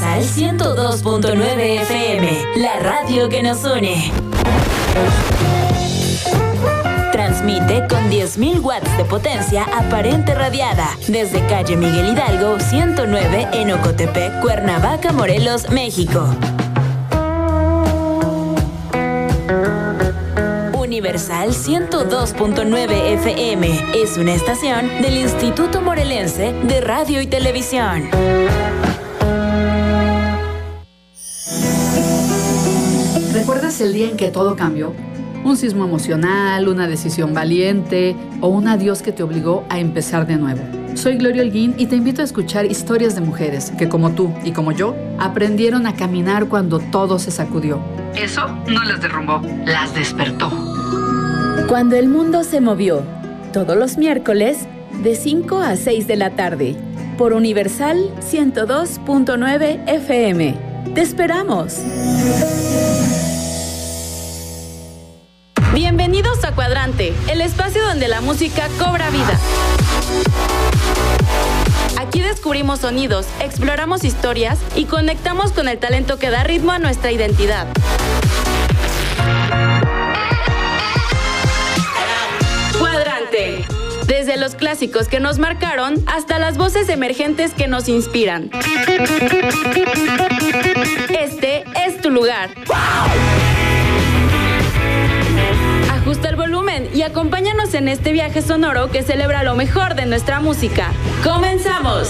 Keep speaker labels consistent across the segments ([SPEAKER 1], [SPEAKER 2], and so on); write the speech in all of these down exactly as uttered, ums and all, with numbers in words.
[SPEAKER 1] Universal ciento dos punto nueve F M, la radio que nos une. Transmite con diez mil watts de potencia aparente radiada desde calle Miguel Hidalgo ciento nueve en Ocotepec, Cuernavaca, Morelos, México. Universal ciento dos punto nueve F M es una estación del Instituto Morelense de Radio y Televisión.
[SPEAKER 2] ¿Recuerdas el día en que todo cambió? Un sismo emocional, una decisión valiente o un adiós que te obligó a empezar de nuevo. Soy Gloria Holguín y te invito a escuchar historias de mujeres que, como tú y como yo, aprendieron a caminar cuando todo se sacudió. Eso no las derrumbó, las despertó.
[SPEAKER 1] Cuando el mundo se movió, todos los miércoles de cinco a seis de la tarde, por Universal ciento dos punto nueve F M. ¡Te esperamos!
[SPEAKER 3] Bienvenidos a Cuadrante, el espacio donde la música cobra vida. Aquí descubrimos sonidos, exploramos historias y conectamos con el talento que da ritmo a nuestra identidad. Cuadrante. Desde los clásicos que nos marcaron hasta las voces emergentes que nos inspiran. Este es tu lugar. Ajusta el volumen y acompáñanos en este viaje sonoro que celebra lo mejor de nuestra música. ¡Comenzamos!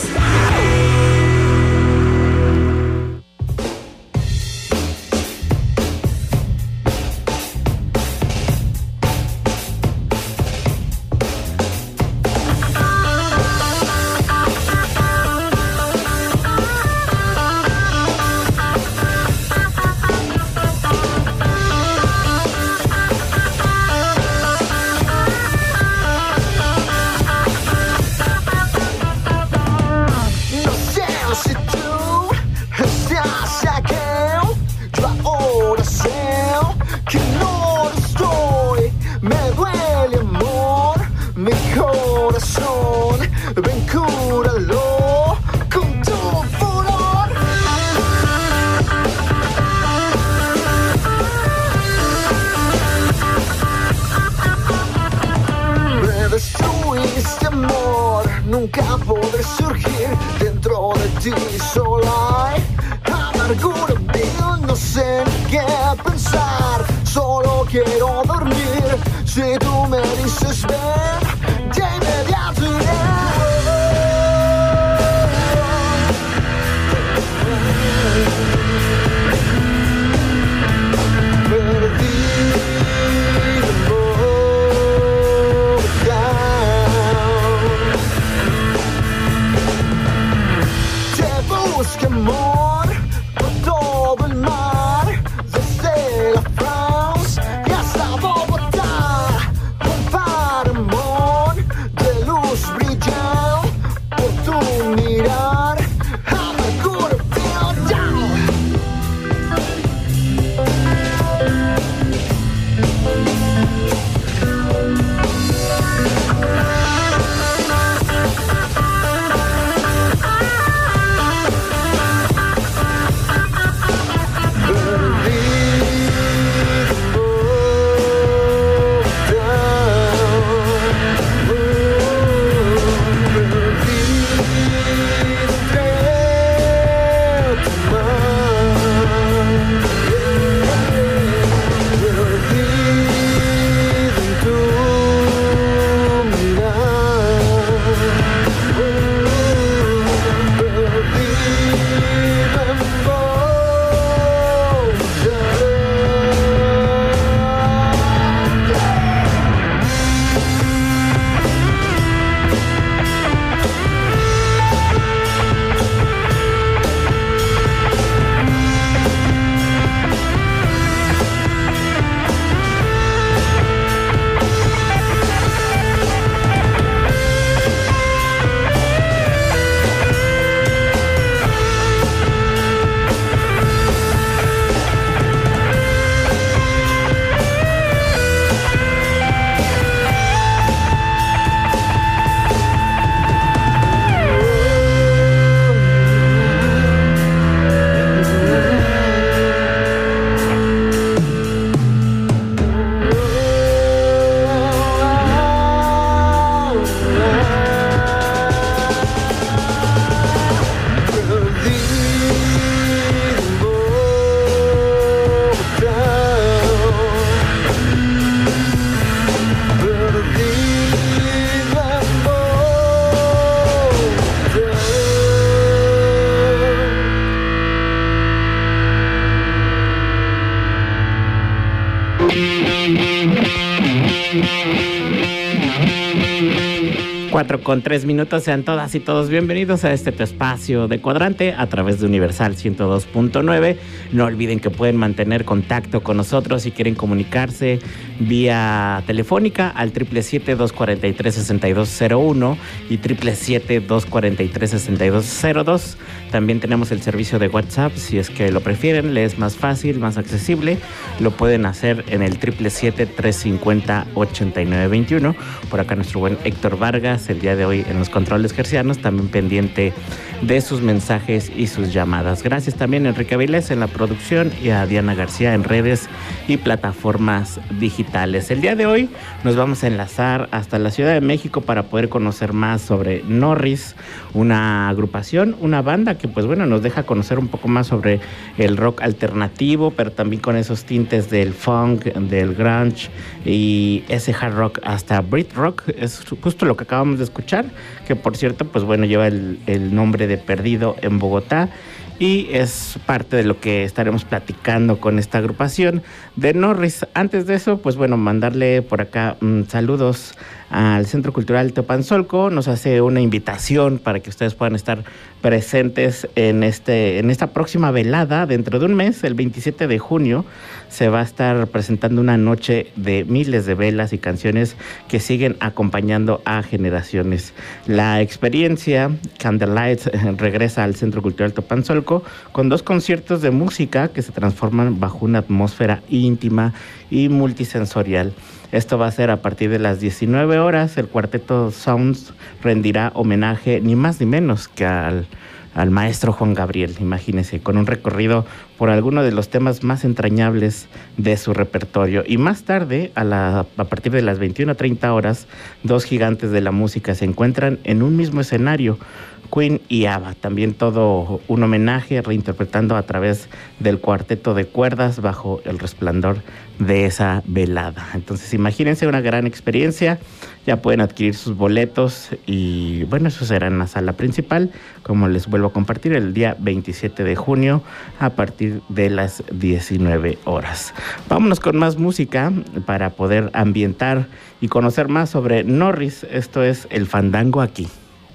[SPEAKER 4] Cuatro con tres minutos, sean todas y todos bienvenidos a este tu espacio de Cuadrante a través de Universal ciento dos punto nueve. No olviden que pueden mantener contacto con nosotros si quieren comunicarse vía telefónica al siete siete siete, dos cuatro tres, seis dos cero uno y siete siete siete, dos cuatro tres, seis dos cero dos. También tenemos el servicio de WhatsApp, si es que lo prefieren, les es más fácil, más accesible. Lo pueden hacer en el siete siete siete, tres cinco cero, ocho nueve dos uno. Por acá nuestro buen Héctor Vargas, el día de hoy en los controles hercianos, también pendiente de sus mensajes y sus llamadas. Gracias también a Enrique Avilés en la producción y a Diana García en redes y plataformas digitales. El día de hoy nos vamos a enlazar hasta la Ciudad de México para poder conocer más sobre Norris, una agrupación, una banda que pues bueno nos deja conocer un poco más sobre el rock alternativo, pero también con esos tintes del funk, del grunge y ese hard rock hasta Brit rock. Es justo lo que acabamos de escuchar, que por cierto pues bueno lleva el, el nombre de Perdido en Bogotá, y es parte de lo que estaremos platicando con esta agrupación de Norris. Antes de eso, pues bueno, mandarle por acá mmm, saludos al Centro Cultural Teopanzolco. Nos hace una invitación para que ustedes puedan estar presentes en este en esta próxima velada. Dentro de un mes, el veintisiete de junio, se va a estar presentando una noche de miles de velas y canciones que siguen acompañando a generaciones. La experiencia Candlelight regresa al Centro Cultural Teopanzolco con dos conciertos de música que se transforman bajo una atmósfera íntima y multisensorial. Esto va a ser a partir de las diecinueve horas. El cuarteto Sounds rendirá homenaje ni más ni menos que al, al maestro Juan Gabriel, imagínense, con un recorrido por algunos de los temas más entrañables de su repertorio. Y más tarde, a, la, a partir de las veintiuna treinta horas, dos gigantes de la música se encuentran en un mismo escenario, Queen y ABBA. También todo un homenaje reinterpretando a través del cuarteto de cuerdas bajo el resplandor de esa velada. Entonces imagínense una gran experiencia. Ya pueden adquirir sus boletos y bueno, eso será en la sala principal, como les vuelvo a compartir, el día veintisiete de junio a partir de las diecinueve horas. Vámonos con más música para poder ambientar y conocer más sobre Norris. Esto es El Fandango aquí.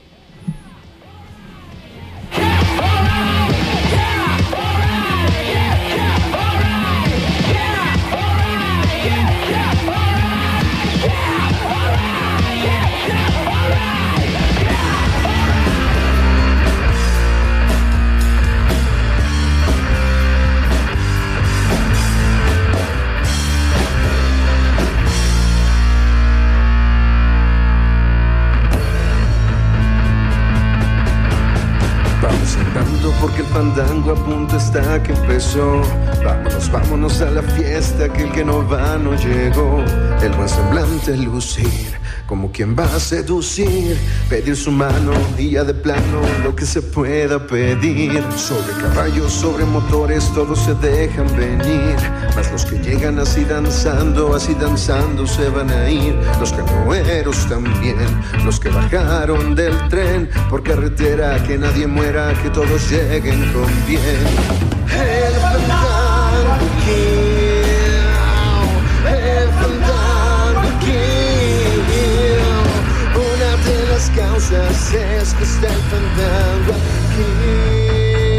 [SPEAKER 5] Porque el fandango a punto está que empezó. Vámonos, vámonos a la fiesta, que el que no va no llegó. El buen semblante lucir, como quien va a seducir. Pedir su mano y ya de plano lo que se pueda pedir. Sobre caballos, sobre motores, todos se dejan venir. Mas los que llegan así danzando, así danzando se van a ir. Los canoeros también, los que bajaron del tren. Por carretera, que nadie muera, que todos lleguen con bien. El fandango aquí, el fandango aquí. Una de las causas es que está el fandango aquí.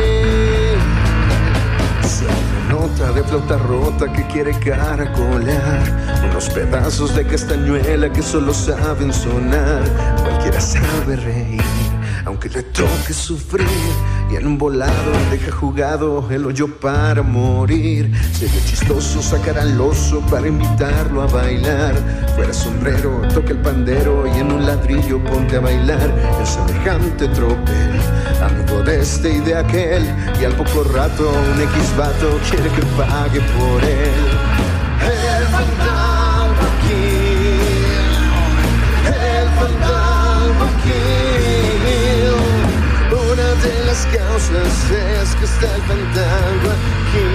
[SPEAKER 5] Suena nota de flauta rota que quiere caracolear, unos pedazos de castañuela que solo saben sonar. Cualquiera sabe reír, aunque le toque sufrir, y en un volado deja jugado el hoyo para morir. Sería chistoso sacar al oso para invitarlo a bailar. Fuera sombrero, toca el pandero y en un ladrillo ponte a bailar. El semejante tropel, amigo de este y de aquel, y al poco rato un X vato quiere que pague por él. El fandango aquí, el fandango aquí. Una de las causas es que está el fandango aquí.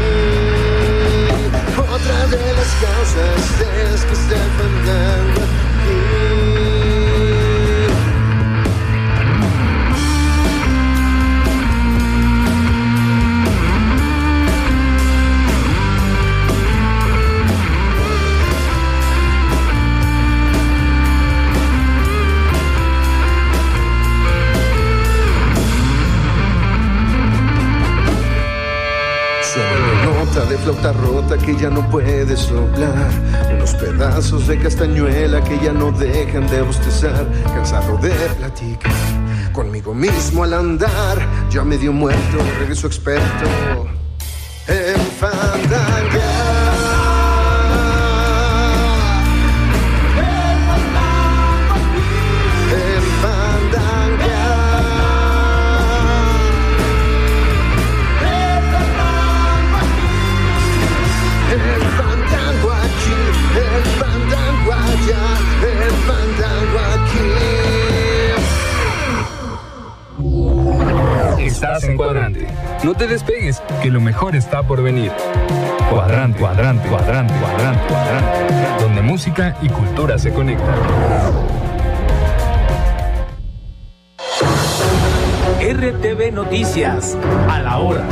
[SPEAKER 5] Otra de las causas es que está el fandango aquí. Suena una nota de flauta rota que ya no puede soplar, unos pedazos de castañuela que ya no dejan de bostezar. Cansado de platicar conmigo mismo al andar, ya medio muerto, regreso experto en fandanguear.
[SPEAKER 6] Estás en Cuadrante. No te despegues, que lo mejor está por venir. Cuadrante, cuadrante, cuadrante, cuadrante, cuadrante. Donde música y cultura se conectan.
[SPEAKER 7] R T V Noticias, a la hora.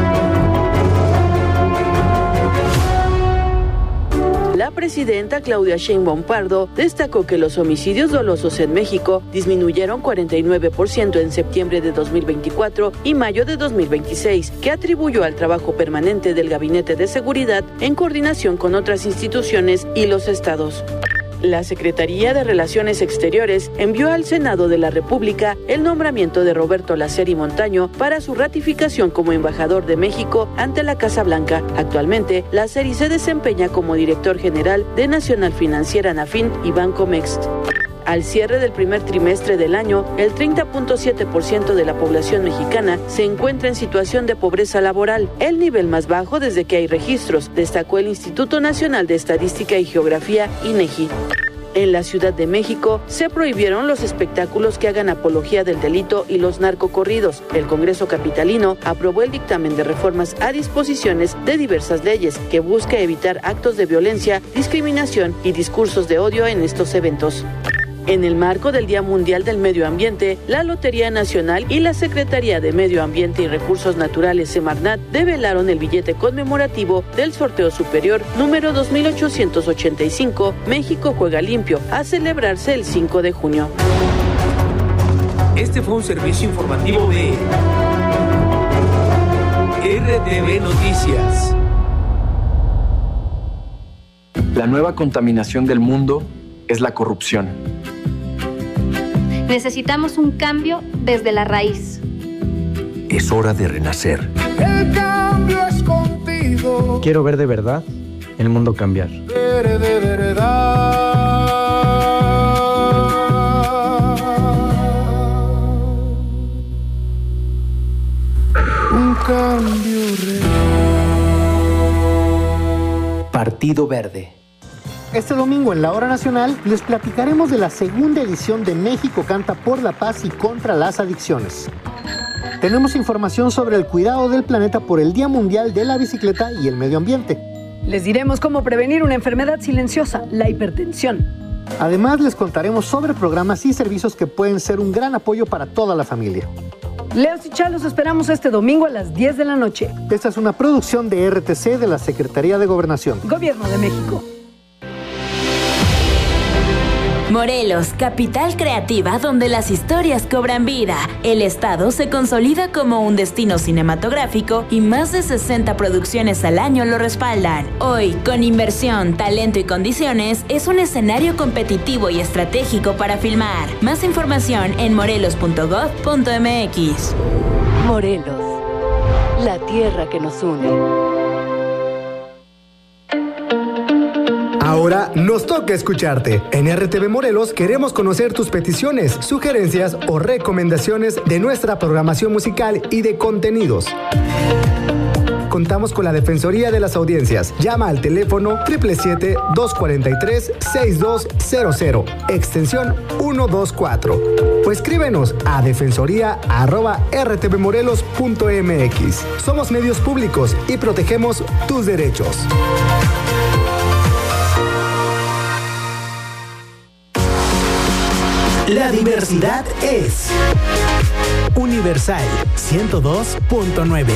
[SPEAKER 8] La presidenta Claudia Sheinbaum Pardo destacó que los homicidios dolosos en México disminuyeron cuarenta y nueve por ciento en septiembre de dos mil veinticuatro y mayo de dos mil veintiséis, que atribuyó al trabajo permanente del Gabinete de Seguridad en coordinación con otras instituciones y los estados. La Secretaría de Relaciones Exteriores envió al Senado de la República el nombramiento de Roberto Laceri Montaño para su ratificación como embajador de México ante la Casa Blanca. Actualmente, Laceri se desempeña como director general de Nacional Financiera Nafin y Banco Mext. Al cierre del primer trimestre del año, el treinta punto siete por ciento de la población mexicana se encuentra en situación de pobreza laboral, el nivel más bajo desde que hay registros, destacó el Instituto Nacional de Estadística y Geografía, INEGI. En la Ciudad de México se prohibieron los espectáculos que hagan apología del delito y los narcocorridos. El Congreso capitalino aprobó el dictamen de reformas a disposiciones de diversas leyes que busca evitar actos de violencia, discriminación y discursos de odio en estos eventos. En el marco del Día Mundial del Medio Ambiente, la Lotería Nacional y la Secretaría de Medio Ambiente y Recursos Naturales, Semarnat, develaron el billete conmemorativo del sorteo superior número dos mil ochocientos ochenta y cinco, México Juega Limpio, a celebrarse el cinco de junio.
[SPEAKER 7] Este fue un servicio informativo de R T V Noticias.
[SPEAKER 9] La nueva contaminación del mundo es la corrupción.
[SPEAKER 10] Necesitamos un cambio desde la raíz.
[SPEAKER 11] Es hora de renacer.
[SPEAKER 12] El cambio es contigo.
[SPEAKER 13] Quiero ver de verdad el mundo cambiar.
[SPEAKER 12] Ver de verdad. Un cambio real.
[SPEAKER 11] Partido Verde.
[SPEAKER 14] Este domingo en la Hora Nacional les platicaremos de la segunda edición de México Canta por la Paz y contra las Adicciones. Tenemos información sobre el cuidado del planeta por el Día Mundial de la Bicicleta y el Medio Ambiente.
[SPEAKER 15] Les diremos cómo prevenir una enfermedad silenciosa, la hipertensión.
[SPEAKER 14] Además, les contaremos sobre programas y servicios que pueden ser un gran apoyo para toda la familia.
[SPEAKER 15] Leos y Chá, los esperamos este domingo a las diez de la noche.
[SPEAKER 14] Esta es una producción de R T C de la Secretaría de Gobernación.
[SPEAKER 15] Gobierno de México.
[SPEAKER 1] Morelos, capital creativa donde las historias cobran vida. El estado se consolida como un destino cinematográfico y más de sesenta producciones al año lo respaldan. Hoy, con inversión, talento y condiciones, es un escenario competitivo y estratégico para filmar. Más información en morelos punto gob punto mx.
[SPEAKER 16] Morelos, la tierra que nos une.
[SPEAKER 17] Ahora nos toca escucharte. En R T V Morelos queremos conocer tus peticiones, sugerencias o recomendaciones de nuestra programación musical y de contenidos. Contamos con la Defensoría de las Audiencias. Llama al teléfono siete siete siete, dos cuatro tres, seis dos cero cero, extensión ciento veinticuatro. O escríbenos a defensoría arroba r t v morelos punto m x. Somos medios públicos y protegemos tus derechos.
[SPEAKER 18] La diversidad es Universal ciento dos punto nueve.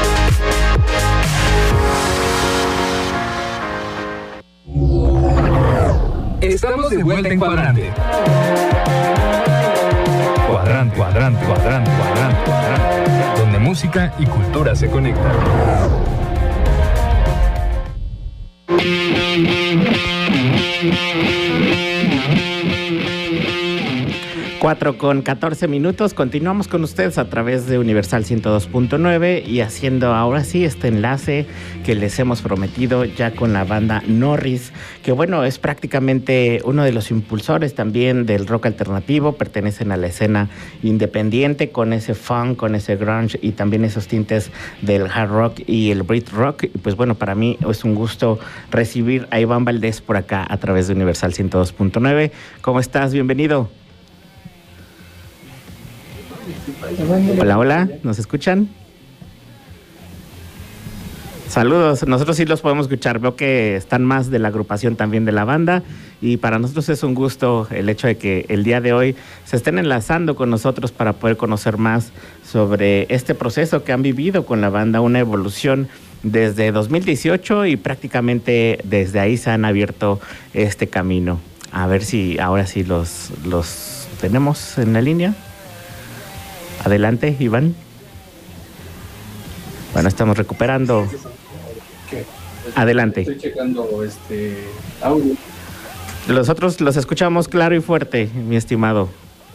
[SPEAKER 6] Estamos de vuelta en Cuadrante. Cuadrante, cuadrante, cuadrante, cuadrante, cuadrante. Donde música y cultura se conectan.
[SPEAKER 4] cuatro con catorce minutos, continuamos con ustedes a través de Universal ciento dos punto nueve y haciendo ahora sí este enlace que les hemos prometido ya con la banda Norris, que bueno, es prácticamente uno de los impulsores también del rock alternativo, pertenecen a la escena independiente con ese funk, con ese grunge y también esos tintes del hard rock y el Brit rock. Y pues bueno, para mí es un gusto recibir a Iván Valdés por acá a través de Universal ciento dos punto nueve. ¿Cómo estás? Bienvenido. Hola, hola, ¿nos escuchan? Saludos, nosotros sí los podemos escuchar, veo que están más de la agrupación también de la banda y para nosotros es un gusto el hecho de que el día de hoy se estén enlazando con nosotros para poder conocer más sobre este proceso que han vivido con la banda, una evolución desde dos mil dieciocho y prácticamente desde ahí se han abierto este camino. A ver si ahora sí los, los tenemos en la línea. Adelante, Iván. Bueno, estamos recuperando.
[SPEAKER 19] ¿Qué?
[SPEAKER 4] Adelante.
[SPEAKER 19] Estoy checando este audio.
[SPEAKER 4] Nosotros los escuchamos claro y fuerte, mi estimado.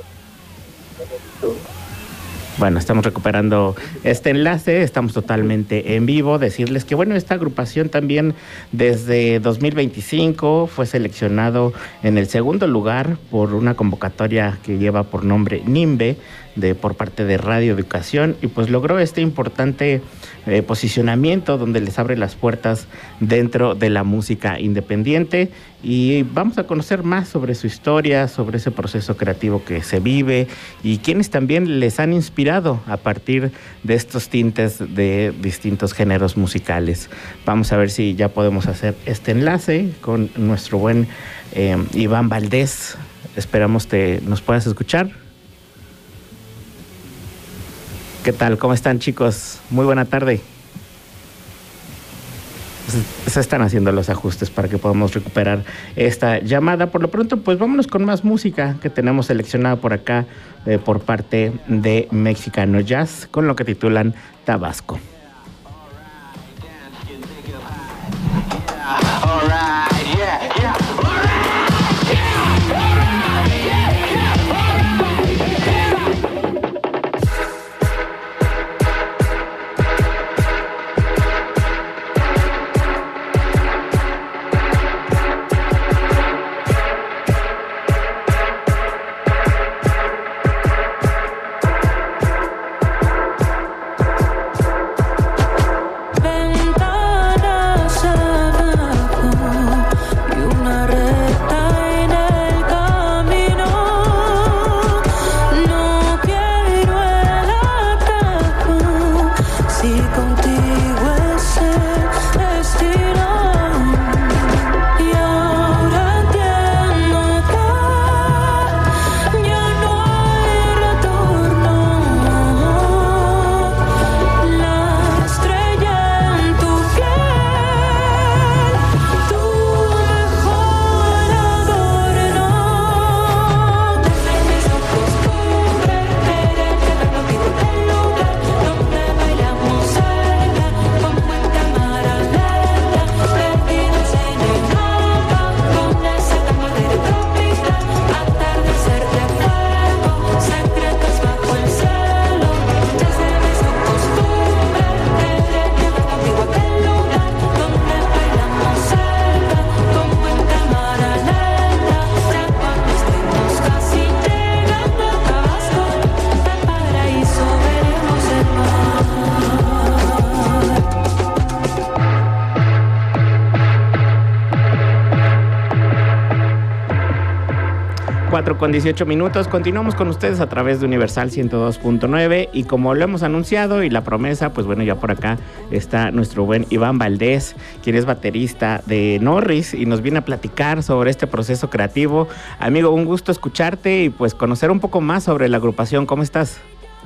[SPEAKER 4] Bueno, estamos recuperando este enlace, estamos totalmente en vivo. Decirles que, bueno, esta agrupación también desde dos mil veinticinco fue seleccionado en el segundo lugar por una convocatoria que lleva por nombre NIMBE, de por parte de Radio Educación, y pues logró este importante eh, posicionamiento donde les abre las puertas dentro de la música independiente. Y vamos a conocer más sobre su historia, sobre ese proceso creativo que se vive y quienes también les han inspirado a partir de estos tintes de distintos géneros musicales. Vamos a ver si ya podemos hacer este enlace con nuestro buen eh, Iván Valdés. Esperamos que nos puedas escuchar. ¿Qué tal? ¿Cómo están, chicos? Muy buena tarde. Se están haciendo los ajustes para que podamos recuperar esta llamada. Por lo pronto, pues vámonos con más música que tenemos seleccionada por acá eh, por parte de Mexicano Jazz, con lo que titulan Tabasco. cuatro con dieciocho minutos, continuamos con ustedes a través de Universal ciento dos punto nueve y como lo hemos anunciado y la promesa, pues bueno, ya por acá está nuestro buen Iván Valdés, quien es baterista de Norris y nos viene a platicar sobre este proceso creativo. Amigo, un gusto escucharte y pues conocer un poco más sobre la agrupación. ¿Cómo estás?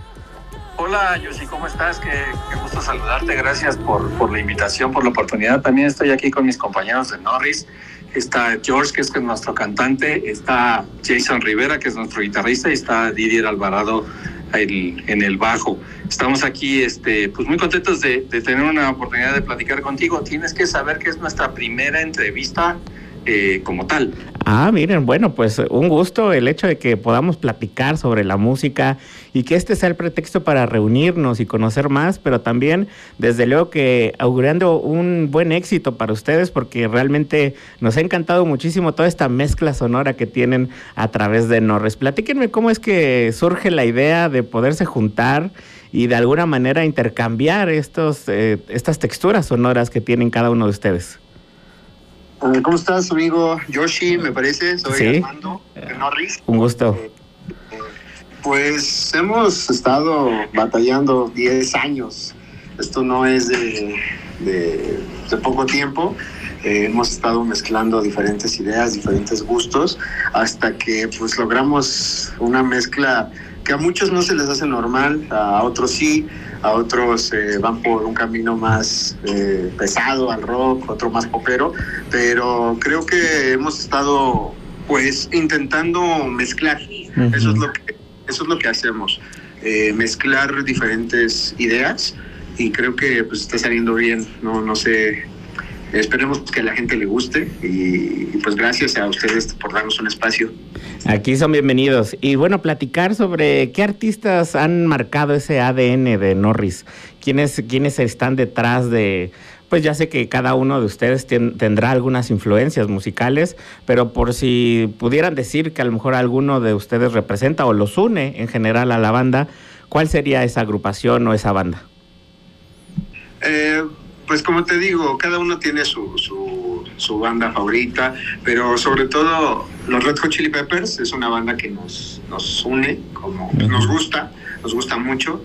[SPEAKER 19] Hola, Yoshi, ¿cómo estás? Qué, qué gusto saludarte, gracias por, por la invitación, por la oportunidad. También estoy aquí con mis compañeros de Norris. Está George, que es nuestro cantante, está Jason Rivera, que es nuestro guitarrista, y está Didier Alvarado el, en el bajo. Estamos aquí este, pues muy contentos de, de tener una oportunidad de platicar contigo. Tienes que saber que es nuestra primera entrevista eh, como tal.
[SPEAKER 4] Ah, miren, bueno, pues un gusto el hecho de que podamos platicar sobre la música y que este sea el pretexto para reunirnos y conocer más, pero también, desde luego, que augurando un buen éxito para ustedes, porque realmente nos ha encantado muchísimo toda esta mezcla sonora que tienen a través de Norris. Platíquenme cómo es que surge la idea de poderse juntar y de alguna manera intercambiar estos, eh, estas texturas sonoras que tienen cada uno de ustedes.
[SPEAKER 20] ¿Cómo estás, amigo Yoshi? Me parece, soy
[SPEAKER 4] ¿Sí?
[SPEAKER 20] Armando de Norris.
[SPEAKER 4] Un gusto.
[SPEAKER 20] Pues hemos estado batallando diez años. Esto no es de, de, de poco tiempo. Eh, hemos estado mezclando diferentes ideas, diferentes gustos, hasta que pues logramos una mezcla que a muchos no se les hace normal, a otros sí, a otros eh, van por un camino más eh, pesado al rock, otro más popero, pero creo que hemos estado pues intentando mezclar. Uh-huh. Eso es lo que eso es lo que hacemos, eh, mezclar diferentes ideas, y creo que pues está saliendo bien. No no sé, esperemos que a la gente le guste, y, y pues gracias a ustedes por darnos un espacio.
[SPEAKER 4] Aquí son bienvenidos. Y bueno, platicar sobre qué artistas han marcado ese A D N de Norris. ¿Quiénes, quiénes están detrás de...? Pues ya sé que cada uno de ustedes ten, tendrá algunas influencias musicales, pero por si pudieran decir que a lo mejor alguno de ustedes representa o los une en general a la banda, ¿cuál sería esa agrupación o esa banda?
[SPEAKER 20] Eh, pues como te digo, cada uno tiene su... su... su banda favorita, pero sobre todo los Red Hot Chili Peppers es una banda que nos, nos une, como uh-huh. nos gusta, nos gusta mucho.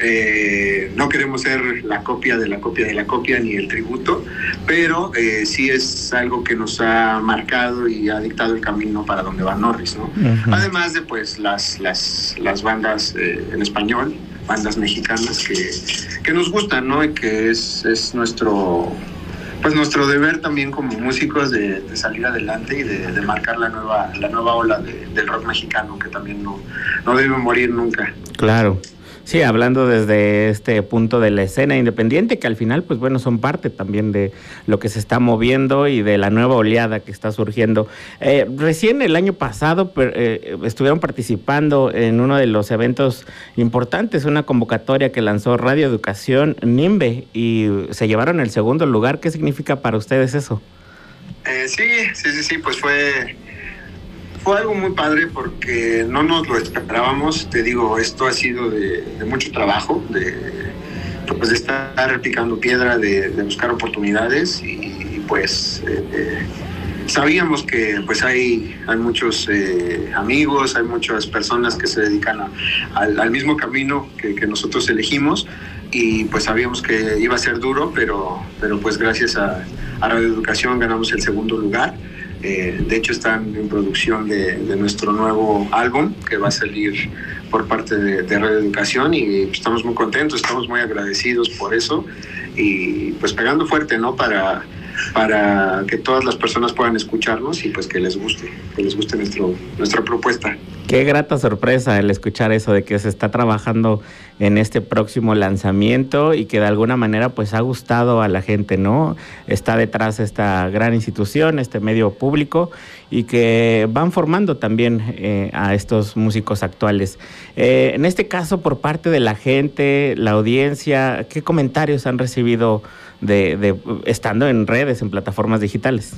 [SPEAKER 20] Eh, no queremos ser la copia de la copia de la copia ni el tributo, pero eh, sí es algo que nos ha marcado y ha dictado el camino para donde va Norris, ¿no? Uh-huh. Además de pues las, las, las bandas eh, en español, bandas mexicanas que, que nos gustan, ¿no? Y que es, es nuestro... pues nuestro deber también como músicos de, de salir adelante y de, de marcar la nueva la nueva ola de, del rock mexicano, que también no, no debe morir nunca.
[SPEAKER 4] Claro. Sí, hablando desde este punto de la escena independiente, que al final, pues bueno, son parte también de lo que se está moviendo y de la nueva oleada que está surgiendo. Eh, recién el año pasado eh, estuvieron participando en uno de los eventos importantes, una convocatoria que lanzó Radio Educación NIMBE, y se llevaron el segundo lugar. ¿Qué significa para ustedes eso?
[SPEAKER 20] Eh, sí, sí, sí, sí, pues fue... Fue algo muy padre porque no nos lo esperábamos. Te digo, esto ha sido de, de mucho trabajo, de, pues de estar picando piedra, de, de buscar oportunidades, y, y pues eh, eh, sabíamos que pues hay, hay muchos eh, amigos, hay muchas personas que se dedican a, al, al mismo camino que, que nosotros elegimos, y pues sabíamos que iba a ser duro, pero, pero pues gracias a, a Radio Educación ganamos el segundo lugar. Eh, de hecho están en producción de, de nuestro nuevo álbum que va a salir por parte de, de Radio Educación, y pues, estamos muy contentos, estamos muy agradecidos por eso, y pues pegando fuerte, ¿no? Para, para que todas las personas puedan escucharnos y pues que les guste, que les guste nuestro, nuestra propuesta.
[SPEAKER 4] Qué grata sorpresa el escuchar eso de que se está trabajando en este próximo lanzamiento y que de alguna manera pues ha gustado a la gente, ¿no? Está detrás esta gran institución, este medio público, y que van formando también eh, a estos músicos actuales. Eh, en este caso, por parte de la gente, la audiencia, ¿qué comentarios han recibido de, de estando en redes, en plataformas digitales?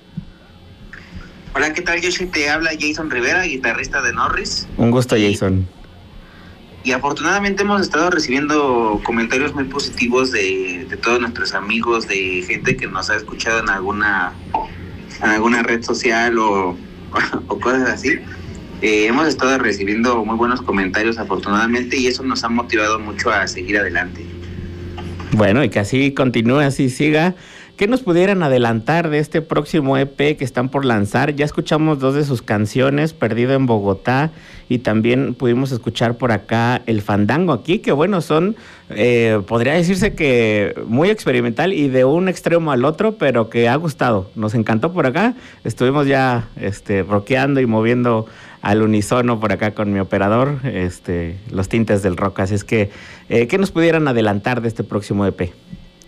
[SPEAKER 21] Hola, ¿qué tal? Yo sí te habla Jason Rivera, guitarrista de Norris.
[SPEAKER 4] Un gusto, Jason.
[SPEAKER 21] Y, y afortunadamente hemos estado recibiendo comentarios muy positivos de, de todos nuestros amigos, de gente que nos ha escuchado en alguna, en alguna red social o, o cosas así. Eh, hemos estado recibiendo muy buenos comentarios, afortunadamente, y eso nos ha motivado mucho a seguir adelante.
[SPEAKER 4] Bueno, y que así continúe, así siga. ¿Qué nos pudieran adelantar de este próximo E P que están por lanzar? Ya escuchamos dos de sus canciones, Perdido en Bogotá, y también pudimos escuchar por acá El Fandango aquí, que bueno, son, eh, podría decirse que muy experimental y de un extremo al otro, pero que ha gustado. Nos encantó por acá, estuvimos ya este, rockeando y moviendo al unísono por acá con mi operador, este, los tintes del rock. Así es que, eh, ¿qué nos pudieran adelantar de este próximo E P?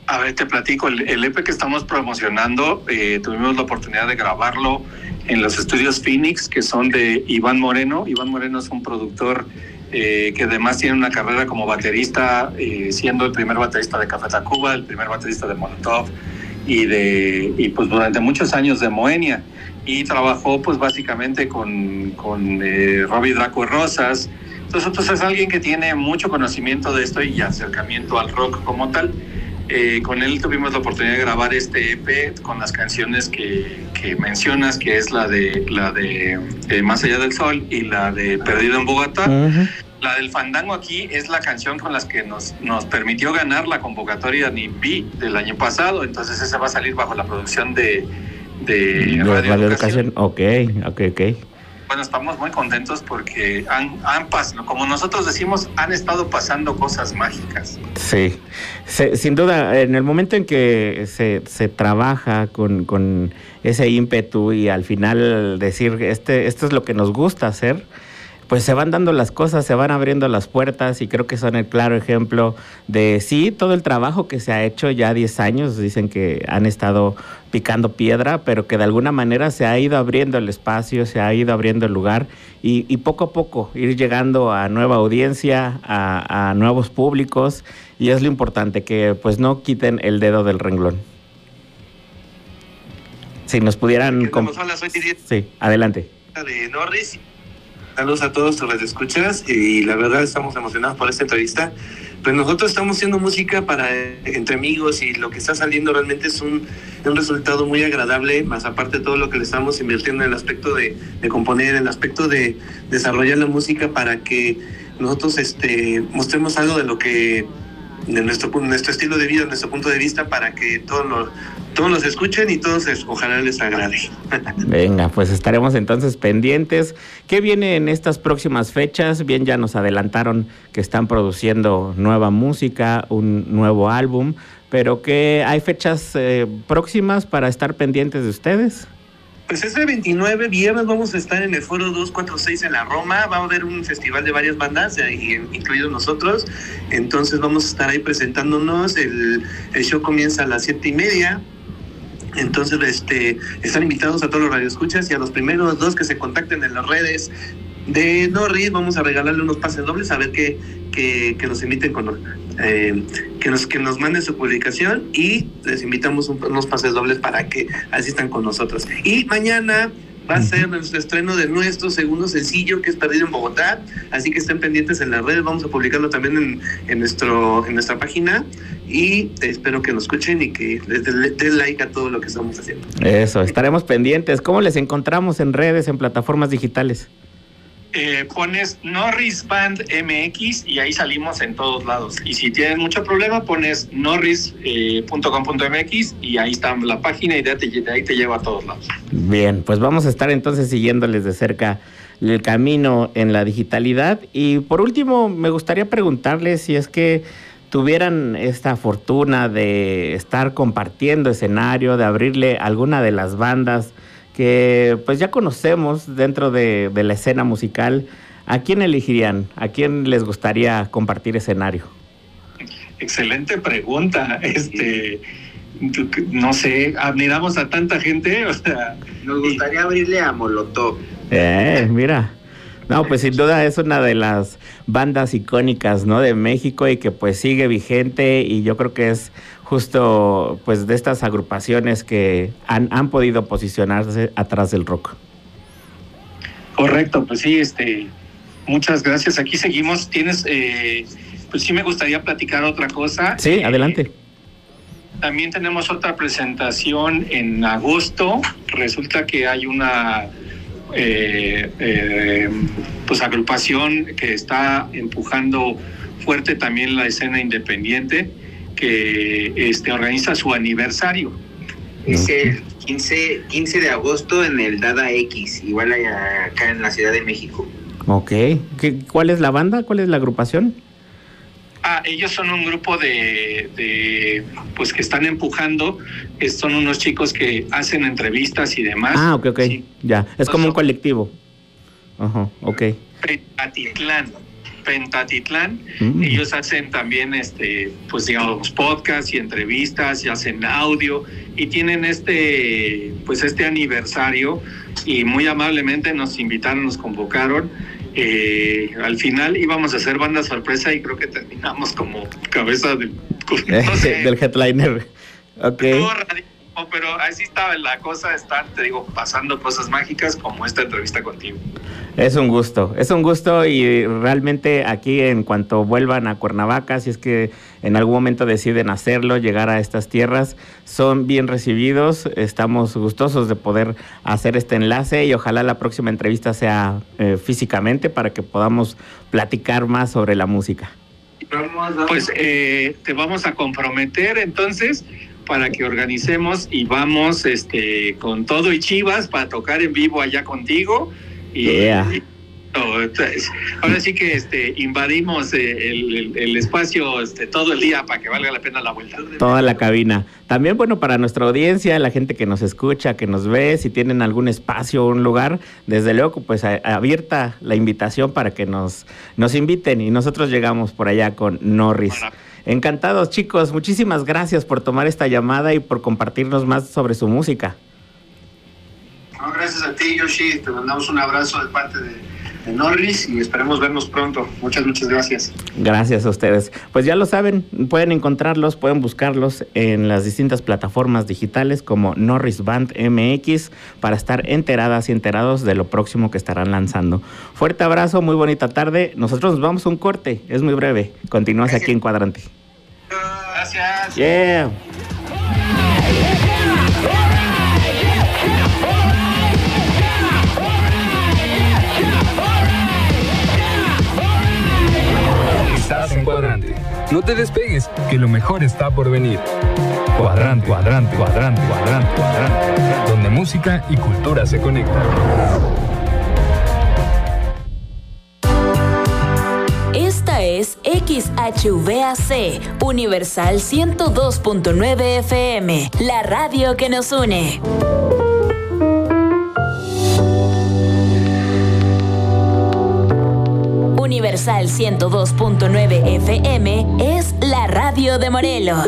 [SPEAKER 19] A ver, te platico, el, el E P que estamos promocionando, eh, tuvimos la oportunidad de grabarlo en los estudios Phoenix, que son de Iván Moreno. Iván Moreno es un productor eh, que además tiene una carrera como baterista, eh, siendo el primer baterista de Café Tacuba, el primer baterista de Molotov y, de, y pues durante muchos años de Moenia. Y trabajó pues básicamente con, con eh, Robbie Draco y Rosas. Entonces pues, es alguien que tiene mucho conocimiento de esto y acercamiento al rock como tal. Eh, con él tuvimos la oportunidad de grabar este E P con las canciones que, que mencionas, que es la de la de eh, Más allá del sol y la de Perdido en Bogotá. Uh-huh. La del Fandango aquí es la canción con las que nos, nos permitió ganar la convocatoria N I B del año pasado, entonces esa va a salir bajo la producción de, de,
[SPEAKER 4] de Radio, Radio Educación. Educación. Ok, ok, ok.
[SPEAKER 19] Bueno, estamos muy contentos porque han, han pasado, como nosotros decimos, han estado pasando cosas mágicas.
[SPEAKER 4] Sí, se, sin duda, en el momento en que se, se trabaja con, con ese ímpetu y al final decir, este, esto es lo que nos gusta hacer, pues se van dando las cosas, se van abriendo las puertas y creo que son el claro ejemplo de sí, todo el trabajo que se ha hecho ya diez años, dicen que han estado picando piedra, pero que de alguna manera se ha ido abriendo el espacio, se ha ido abriendo el lugar y, y poco a poco ir llegando a nueva audiencia, a, a nuevos públicos y es lo importante, que pues no quiten el dedo del renglón. Si nos pudieran...
[SPEAKER 2] Comp- Hola, soy Didier.
[SPEAKER 4] Sí, adelante.
[SPEAKER 2] De Norris. Saludos a todos los escuchas y la verdad estamos emocionados por esta entrevista. Pues nosotros estamos haciendo música para entre amigos y lo que está saliendo realmente es un, un resultado muy agradable, más aparte de todo lo que le estamos invirtiendo en el aspecto de, de componer, en el aspecto de desarrollar la música para que nosotros este, mostremos algo de lo que de nuestro, nuestro estilo de vida, nuestro punto de vista, para que todos los, todos los escuchen y todos es, ojalá les agrade.
[SPEAKER 4] Venga, pues estaremos entonces pendientes. ¿Qué viene en estas próximas fechas? Bien, ya nos adelantaron que están produciendo nueva música, un nuevo álbum, pero ¿qué hay fechas eh, próximas para estar pendientes de ustedes?
[SPEAKER 2] Pues este veintinueve, viernes, vamos a estar en el Foro doscientos cuarenta y seis en la Roma. Va a haber un festival de varias bandas, incluidos nosotros. Entonces vamos a estar ahí presentándonos. El, el show comienza a las siete y media. Entonces este, están invitados a todos los radioescuchas y a los primeros dos que se contacten en las redes de Norris. Vamos a regalarle unos pases dobles, a ver que, que, que nos inviten con... Eh, que nos que nos manden su publicación y les invitamos un, unos pases dobles para que asistan con nosotros. Y mañana va a ser nuestro estreno de nuestro segundo sencillo, que es Perdido en Bogotá, así que estén pendientes en las redes. Vamos a publicarlo también en, en nuestro en nuestra página y espero que nos escuchen y que les den den like a todo lo que estamos haciendo.
[SPEAKER 4] Eso, estaremos pendientes. ¿Cómo les encontramos en redes, en plataformas digitales?
[SPEAKER 19] Eh, pones Norris Band M X y ahí salimos en todos lados. Y si tienes mucho problema, pones norris punto com punto m x y ahí está la página y de ahí te lleva a todos lados.
[SPEAKER 4] Bien, pues vamos a estar entonces siguiéndoles de cerca el camino en la digitalidad. Y por último, me gustaría preguntarles si es que tuvieran esta fortuna de estar compartiendo escenario, de abrirle alguna de las bandas que pues ya conocemos dentro de, de la escena musical, ¿a quién elegirían? ¿A quién les gustaría compartir escenario?
[SPEAKER 19] Excelente pregunta. Este, no sé, admiramos a tanta gente, o sea,
[SPEAKER 21] nos gustaría abrirle a Molotov.
[SPEAKER 4] Eh, mira. No, pues sin duda es una de las bandas icónicas, ¿no?, de México y que pues sigue vigente y yo creo que es justo pues de estas agrupaciones que han, han podido posicionarse atrás del rock.
[SPEAKER 19] Correcto, pues sí, este, muchas gracias. Aquí seguimos. Tienes, eh, pues sí me gustaría platicar otra cosa.
[SPEAKER 4] Sí, eh, adelante.
[SPEAKER 19] También tenemos otra presentación en agosto. Resulta que hay una Eh, eh, pues agrupación que está empujando fuerte también la escena independiente, que este organiza su aniversario.
[SPEAKER 21] Es el quince, quince de agosto en el Dada X, igual allá, acá en la Ciudad de México.
[SPEAKER 4] Ok. ¿Qué, ¿Cuál es la banda? ¿Cuál es la agrupación?
[SPEAKER 19] Ah, ellos son un grupo de, de pues que están empujando, son unos chicos que hacen entrevistas y demás.
[SPEAKER 4] Ah, ok, ok, sí. Ya, es como un colectivo. Ajá, ok.
[SPEAKER 19] Atitlán. Pentatitlán.
[SPEAKER 4] Mm.
[SPEAKER 19] Ellos hacen también, este, pues digamos, podcasts y entrevistas y hacen audio y tienen este, pues este aniversario y muy amablemente nos invitaron, nos convocaron. Eh, al final íbamos a hacer banda sorpresa y creo que terminamos como cabeza de, no sé,
[SPEAKER 4] del headliner. Okay.
[SPEAKER 19] No, pero así estaba la cosa, están, te digo, pasando cosas mágicas como esta entrevista contigo.
[SPEAKER 4] Es un gusto, es un gusto y realmente aquí en cuanto vuelvan a Cuernavaca, si es que en algún momento deciden hacerlo, llegar a estas tierras, son bien recibidos, estamos gustosos de poder hacer este enlace y ojalá la próxima entrevista sea eh, físicamente para que podamos platicar más sobre la música.
[SPEAKER 19] Pues eh, te vamos a comprometer entonces para que organicemos y vamos este con todo y Chivas para tocar en vivo allá contigo y,
[SPEAKER 4] yeah.
[SPEAKER 19] y no, entonces, ahora sí que este invadimos eh, el, el, el espacio este, todo el día para que valga la pena la vuelta.
[SPEAKER 4] Toda la cabina. También, bueno, para nuestra audiencia, la gente que nos escucha, que nos ve, si tienen algún espacio o un lugar, desde luego, pues a, abierta la invitación para que nos, nos inviten y nosotros llegamos por allá con Norris. Para... Encantados, chicos. Muchísimas gracias por tomar esta llamada y por compartirnos más sobre su música.
[SPEAKER 20] No, gracias a ti, Yoshi. Te mandamos un abrazo de parte de, de Norris y esperemos vernos pronto. Muchas, muchas gracias.
[SPEAKER 4] Gracias a ustedes. Pues ya lo saben, pueden encontrarlos, pueden buscarlos en las distintas plataformas digitales como Norris Band M X para estar enteradas y enterados de lo próximo que estarán lanzando. Fuerte abrazo, muy bonita tarde. Nosotros nos vamos a un corte, es muy breve. Continúas aquí en Cuadrante.
[SPEAKER 19] Gracias.
[SPEAKER 4] Yeah.
[SPEAKER 6] Estás en Cuadrante. No te despegues, que lo mejor está por venir. Cuadrante, cuadrante, cuadrante, cuadrante, cuadrante. Donde música y cultura se conectan.
[SPEAKER 1] Esta es X H V A C, Universal ciento dos punto nueve F M, la radio que nos une. Universal ciento dos punto nueve F M es la radio de Morelos.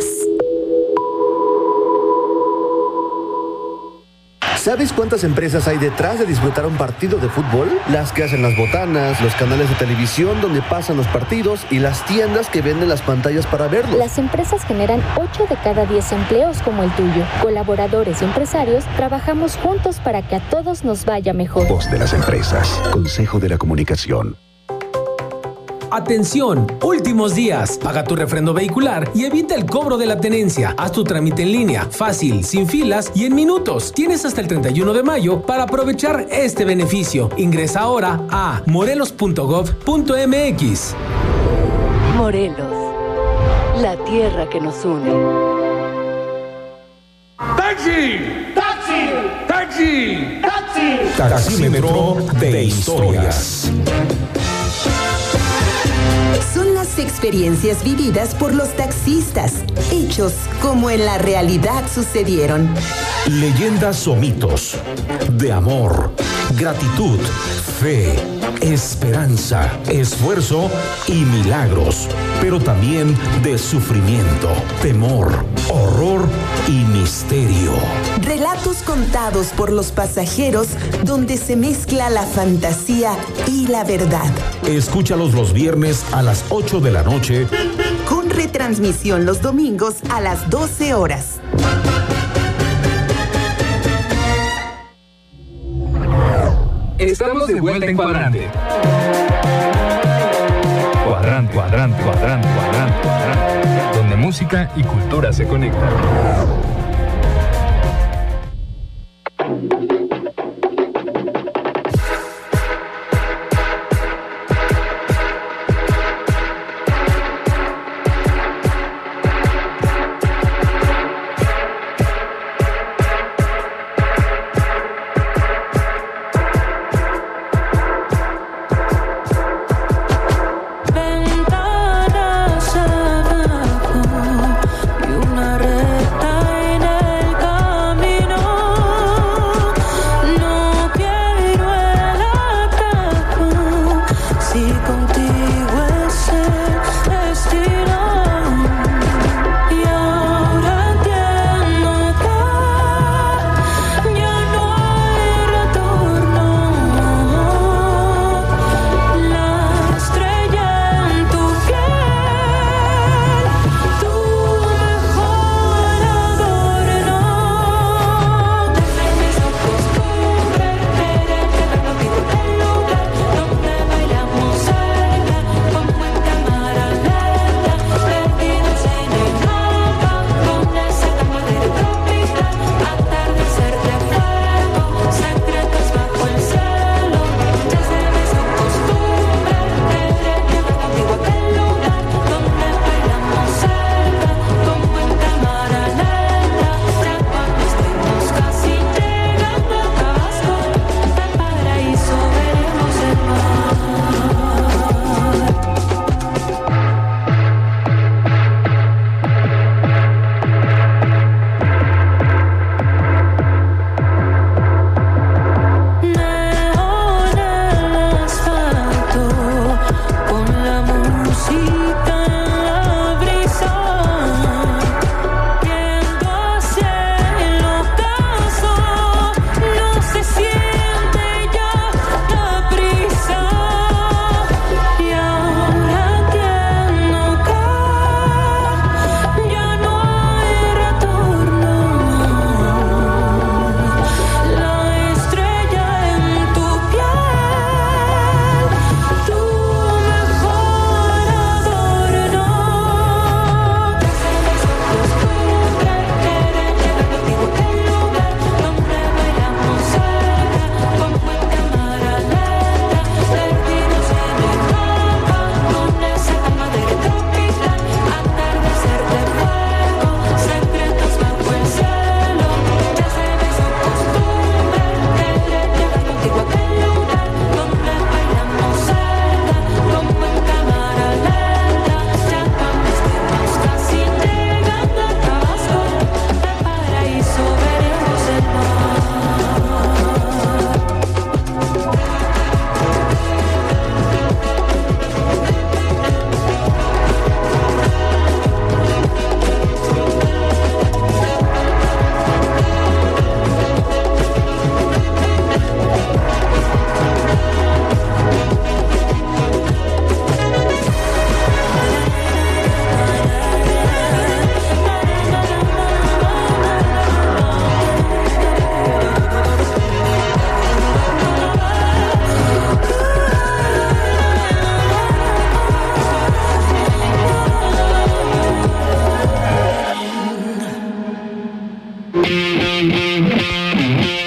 [SPEAKER 3] ¿Sabes cuántas empresas hay detrás de disfrutar un partido de fútbol? Las que hacen las botanas, los canales de televisión donde pasan los partidos y las tiendas que venden las pantallas para verlos.
[SPEAKER 22] Las empresas generan ocho de cada diez empleos como el tuyo. Colaboradores y empresarios trabajamos juntos para que a todos nos vaya mejor.
[SPEAKER 11] Voz de las empresas. Consejo de la Comunicación.
[SPEAKER 7] Atención, últimos días. Paga tu refrendo vehicular y evita el cobro de la tenencia. Haz tu trámite en línea, fácil, sin filas y en minutos. Tienes hasta el treinta y uno de mayo para aprovechar este beneficio. Ingresa ahora a morelos punto gov punto m x.
[SPEAKER 16] Morelos, la tierra que nos une.
[SPEAKER 12] ¡Taxi! ¡Taxi! ¡Taxi! ¡Taxi!
[SPEAKER 18] Taxímetro de historias.
[SPEAKER 23] Son las experiencias vividas por los taxistas, hechos como en la realidad sucedieron.
[SPEAKER 18] Leyendas o mitos de amor, gratitud, fe, esperanza, esfuerzo y milagros, pero también de sufrimiento, temor, horror y misterio.
[SPEAKER 23] Relatos contados por los pasajeros donde se mezcla la fantasía y la verdad.
[SPEAKER 18] Escúchalos los viernes a las ocho de la noche.
[SPEAKER 23] Con retransmisión los domingos a las doce horas.
[SPEAKER 6] Estamos de vuelta en Cuadrante. Cuadrante, cuadrante, cuadrante, cuadrante, cuadrante. Donde música y cultura se conectan.
[SPEAKER 24] Ventanas abajo y una recta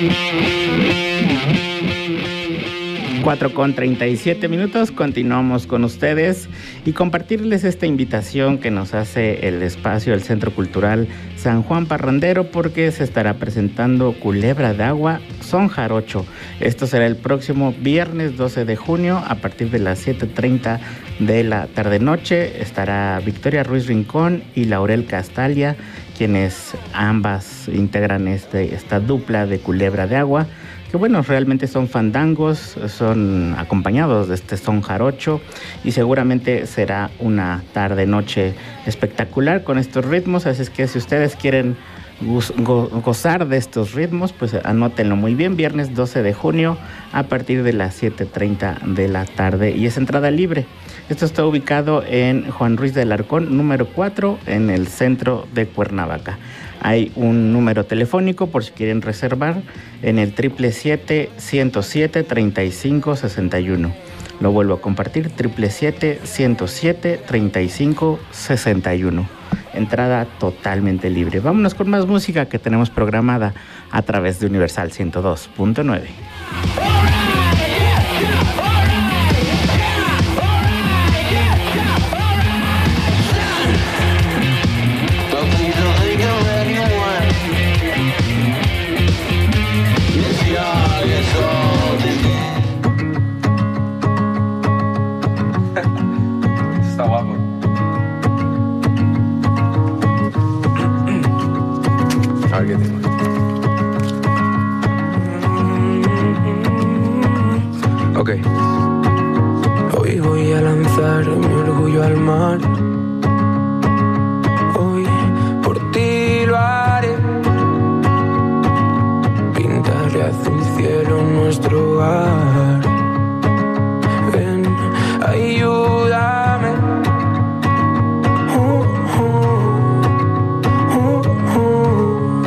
[SPEAKER 4] cuatro con treinta y siete minutos, continuamos con ustedes y compartirles esta invitación que nos hace el espacio del Centro Cultural San Juan Parrandero, porque se estará presentando Culebra de Agua, Son Jarocho. Esto será el próximo viernes doce de junio a partir de las siete treinta de la tarde-noche. Estará Victoria Ruiz Rincón y Laurel Castalia, quienes ambas integran este, esta dupla de Culebra de Agua, que bueno, realmente son fandangos, son acompañados de este son jarocho, y seguramente será una tarde-noche espectacular con estos ritmos. Así es que si ustedes quieren go- gozar de estos ritmos, pues anótenlo muy bien. Viernes doce de junio a partir de las siete treinta de la tarde, y es entrada libre. Esto está ubicado en Juan Ruiz de Alarcón, número cuatro, en el centro de Cuernavaca. Hay un número telefónico por si quieren reservar en el siete siete siete, ciento siete, treinta y cinco sesenta y uno. Lo vuelvo a compartir, siete siete siete, ciento siete, treinta y cinco sesenta y uno. Entrada totalmente libre. Vámonos con más música que tenemos programada a través de Universal ciento dos punto nueve.
[SPEAKER 5] Ok. Hoy voy a lanzar mi orgullo al mar. Hoy por ti lo haré. Pintaré azul cielo nuestro hogar. Ven, ayúdame. Uh, uh, uh, uh.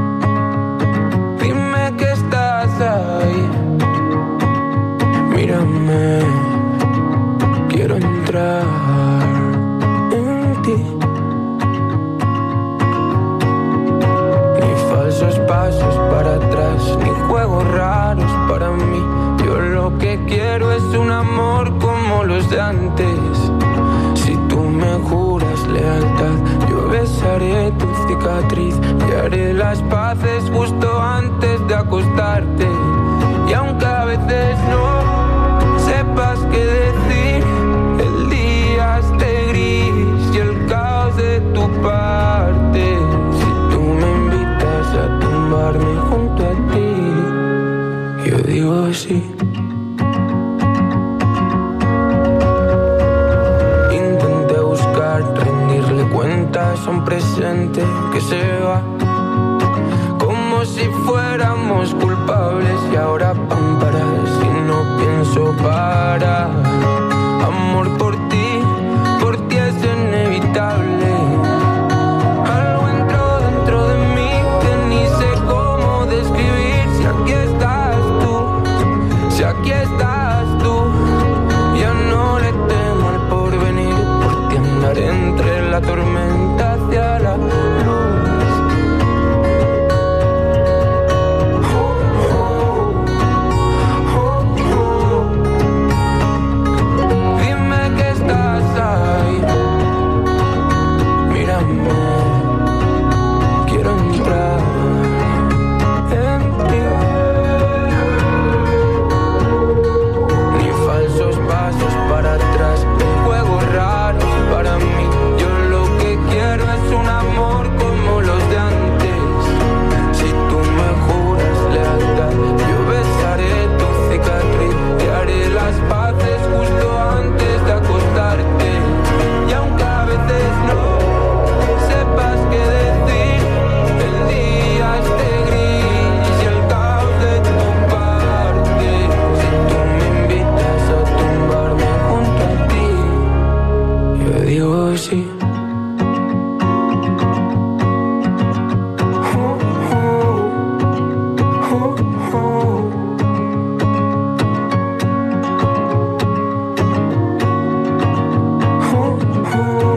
[SPEAKER 5] Dime que estás ahí. Mírame, quiero entrar en ti. Ni falsos pasos para atrás, ni juegos raros para mí. Yo lo que quiero es un amor como los de antes. Si tú me juras lealtad, yo besaré tu cicatriz y haré las paces justo antes de acostarte. Y aunque a veces no sepas qué decir, el día esté gris y el caos de tu parte. Si tú me invitas a tumbarme junto a ti, yo digo sí. Intenté buscar, rendirle cuentas a un presente que se va, como si fuéramos culpables y ahora pamparás y no pienso parar. Amor por ti, por ti es inevitable. Algo entró dentro de mí que ni sé cómo describir. Si aquí estás tú, si aquí estás tú, ya no le temo al porvenir. Por ti andaré entre la tormenta hacia la luz.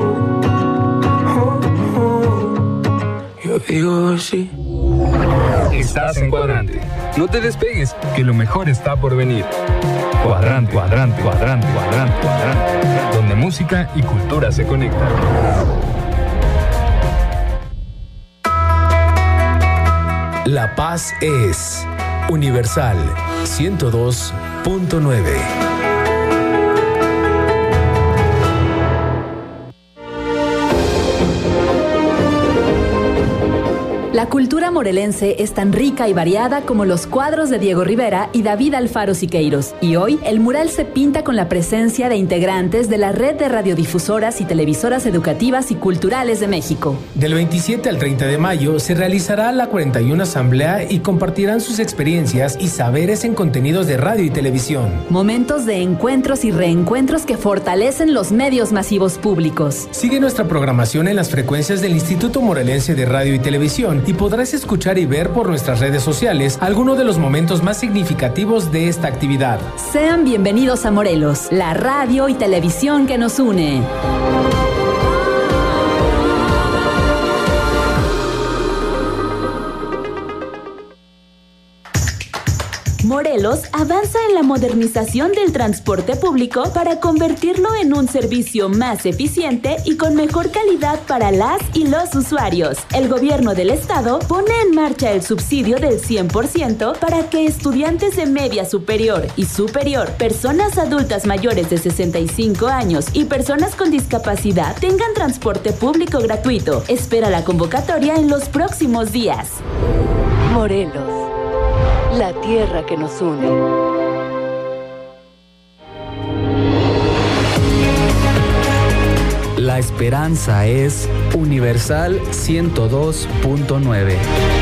[SPEAKER 8] Digo sí.
[SPEAKER 6] Estás en Cuadrante. No te despegues, que lo mejor está por venir. Cuadrante, cuadrante, cuadrante, cuadrante, cuadrante. Donde música y cultura se conectan.
[SPEAKER 7] La Paz es Universal ciento dos punto nueve.
[SPEAKER 8] La cultura morelense es tan rica y variada como los cuadros de Diego Rivera y David Alfaro Siqueiros. Y hoy, el mural se pinta con la presencia de integrantes de la red de radiodifusoras y televisoras educativas y culturales de México.
[SPEAKER 7] Del veintisiete al treinta de mayo se realizará la cuarenta y una Asamblea y compartirán sus experiencias y saberes en contenidos de radio y televisión.
[SPEAKER 8] Momentos de encuentros y reencuentros que fortalecen los medios masivos públicos.
[SPEAKER 7] Sigue nuestra programación en las frecuencias del Instituto Morelense de Radio y Televisión y podrás escuchar y ver por nuestras redes sociales algunos de los momentos más significativos de esta actividad.
[SPEAKER 8] Sean bienvenidos a Morelos, la radio y televisión que nos une. Morelos avanza en la modernización del transporte público para convertirlo en un servicio más eficiente y con mejor calidad para las y los usuarios. El gobierno del estado pone en marcha el subsidio del cien por ciento para que estudiantes de media superior y superior, personas adultas mayores de sesenta y cinco años y personas con discapacidad tengan transporte público gratuito. Espera la convocatoria en los próximos días.
[SPEAKER 16] Morelos, la tierra que nos une.
[SPEAKER 9] La esperanza es Universal ciento dos punto nueve.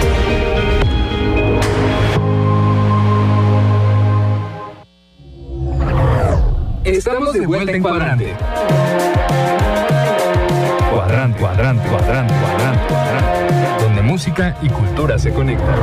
[SPEAKER 6] Estamos de vuelta en Cuadrante. Cuadrante, cuadrante, cuadrante, cuadrante, cuadrante. Donde música y cultura se conectan.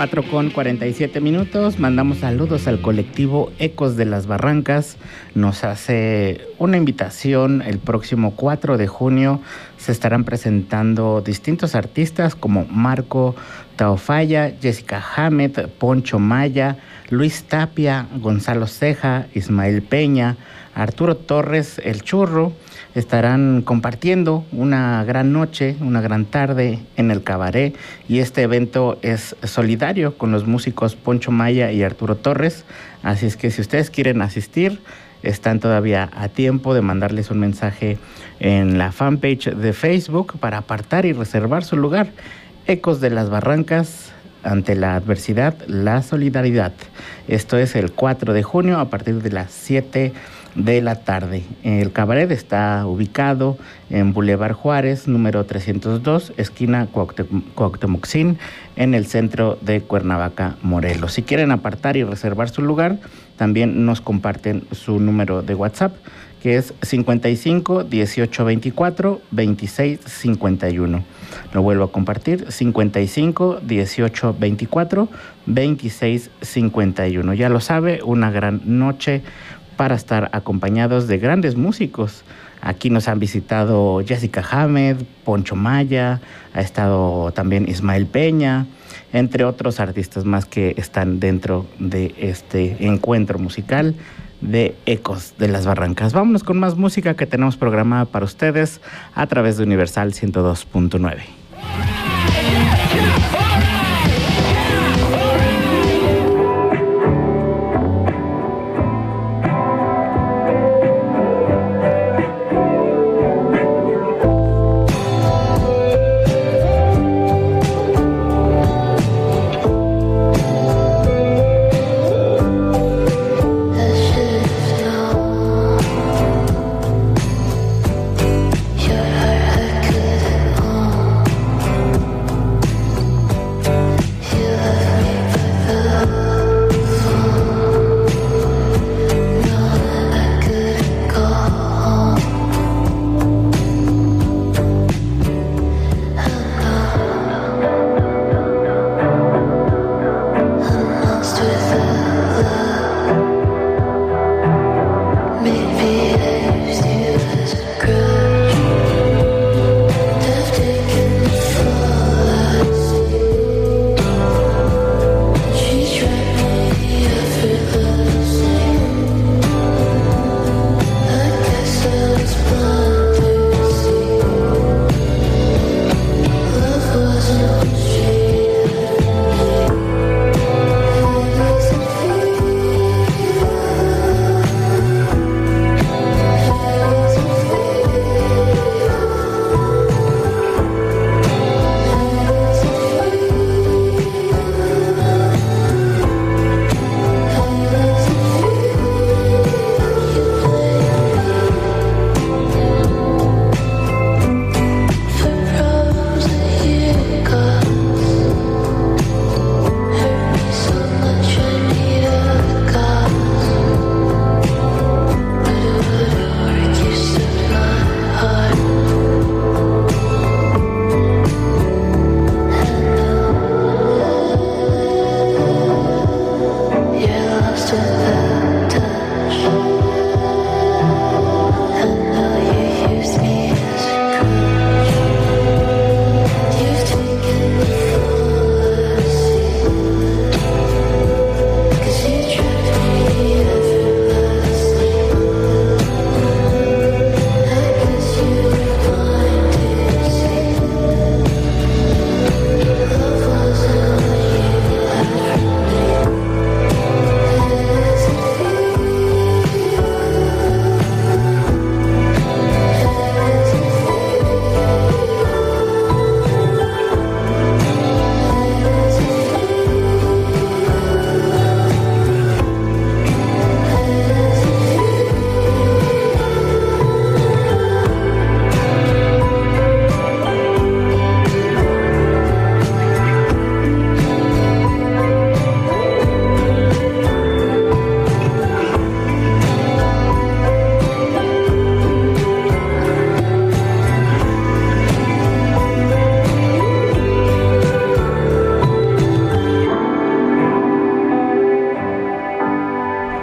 [SPEAKER 4] cuatro con cuarenta y siete minutos. Mandamos saludos al colectivo Ecos de las Barrancas. Nos hace una invitación. El próximo cuatro de junio se estarán presentando distintos artistas como Marco Taofaya, Jessica Hamed, Poncho Maya, Luis Tapia, Gonzalo Ceja, Ismael Peña, Arturo Torres, El Churro. Estarán compartiendo una gran noche, una gran tarde en el cabaret, y este evento es solidario con los músicos Poncho Maya y Arturo Torres, así es que si ustedes quieren asistir, están todavía a tiempo de mandarles un mensaje en la fanpage de Facebook para apartar y reservar su lugar. Ecos de las Barrancas, ante la adversidad, la solidaridad. Esto es el cuatro de junio a partir de las siete de la tarde. El cabaret está ubicado en Boulevard Juárez, número trescientos dos, esquina Cuauhtémoc-Sin, en el centro de Cuernavaca, Morelos. Si quieren apartar y reservar su lugar, también nos comparten su número de WhatsApp, que es cincuenta y cinco, dieciocho, veinticuatro, veintiséis, cincuenta y uno. Lo vuelvo a compartir, cincuenta y cinco, dieciocho, veinticuatro, veintiséis, cincuenta y uno. Ya lo sabe, una gran noche para estar acompañados de grandes músicos. Aquí nos han visitado Jessica Hamed, Poncho Maya, ha estado también Ismael Peña, entre otros artistas más que están dentro de este encuentro musical de Ecos de las Barrancas. Vámonos con más música que tenemos programada para ustedes a través de Universal ciento dos punto nueve.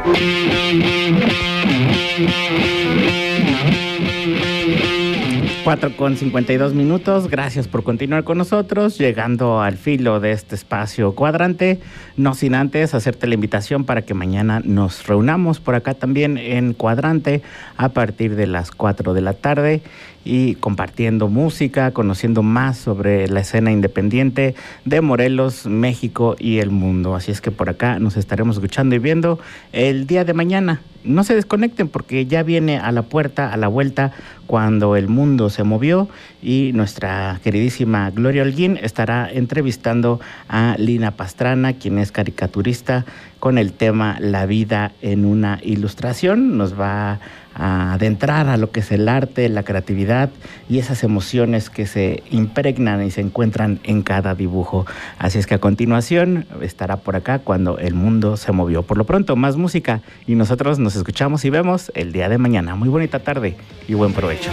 [SPEAKER 4] cuatro con cincuenta y dos minutos, gracias por continuar con nosotros, llegando al filo de este espacio cuadrante, no sin antes hacerte la invitación para que mañana nos reunamos por acá también en Cuadrante a partir de las cuatro de la tarde y compartiendo música, conociendo más sobre la escena independiente de Morelos, México y el mundo. Así es que por acá nos estaremos escuchando y viendo el día de mañana. No se desconecten porque ya viene a la puerta, a la vuelta, cuando el mundo se movió y nuestra queridísima Gloria Holguín estará entrevistando a Lina Pastrana, quien es caricaturista, con el tema La vida en una ilustración. Nos va a adentrar a lo que es el arte, la creatividad y esas emociones que se impregnan y se encuentran en cada dibujo. Así es que a continuación estará por acá cuando el mundo se movió. Por lo pronto, más música y nosotros nos escuchamos y vemos el día de mañana. Muy bonita tarde y buen provecho.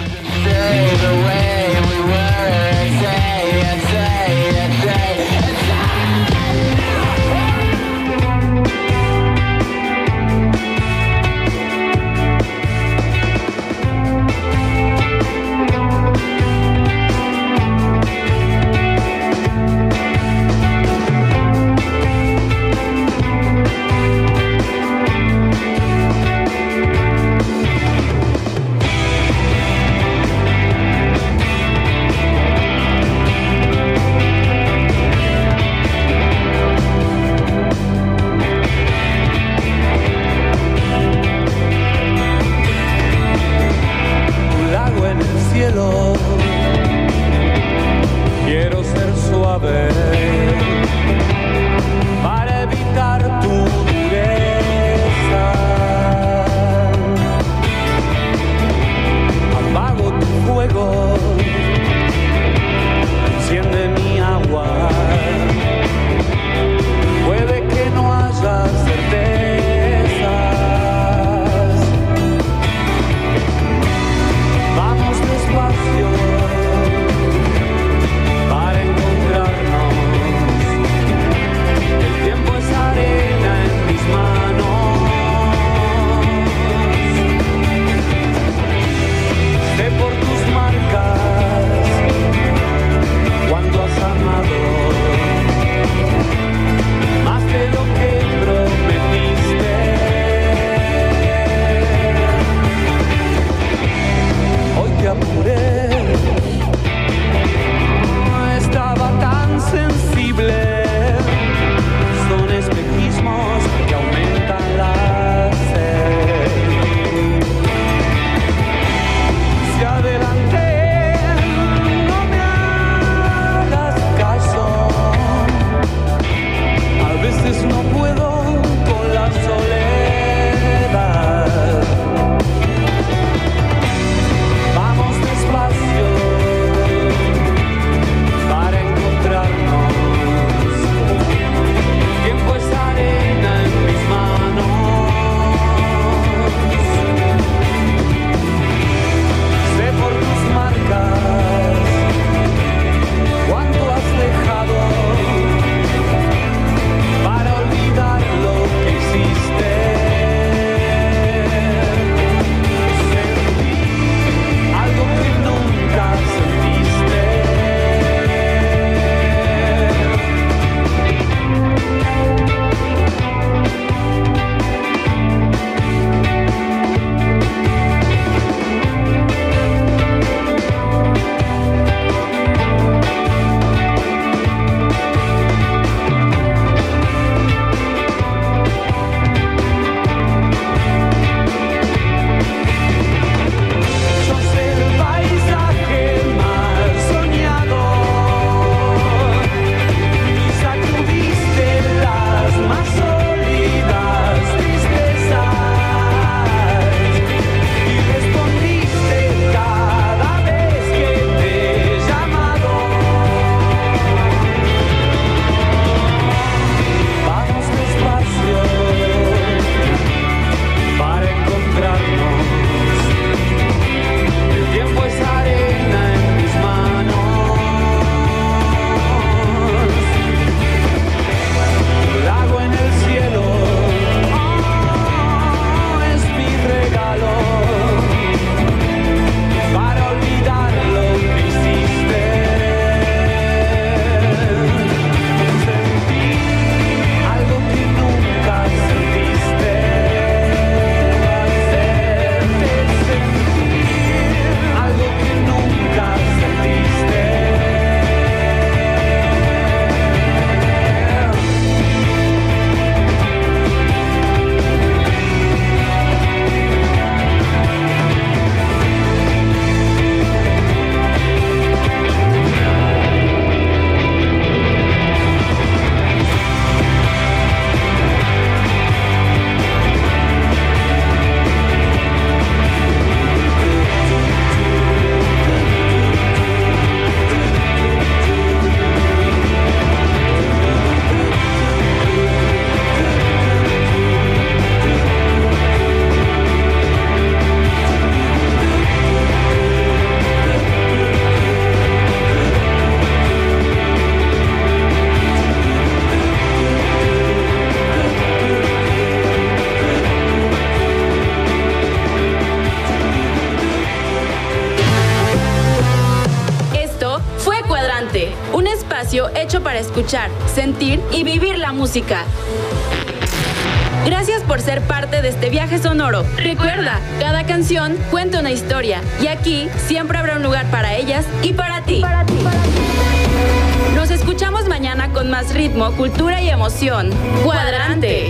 [SPEAKER 1] escuchar, sentir y vivir la música. Gracias por ser parte de este viaje sonoro. Recuerda, cada canción cuenta una historia y aquí siempre habrá un lugar para ellas y para ti. Para ti, para ti. Nos escuchamos mañana con más ritmo, cultura y emoción. Cuadrante.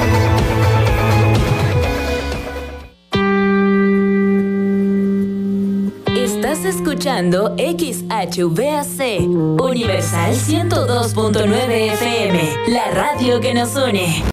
[SPEAKER 8] Estás escuchando X H V A C, Universal ciento dos punto nueve F M, la radio que nos une.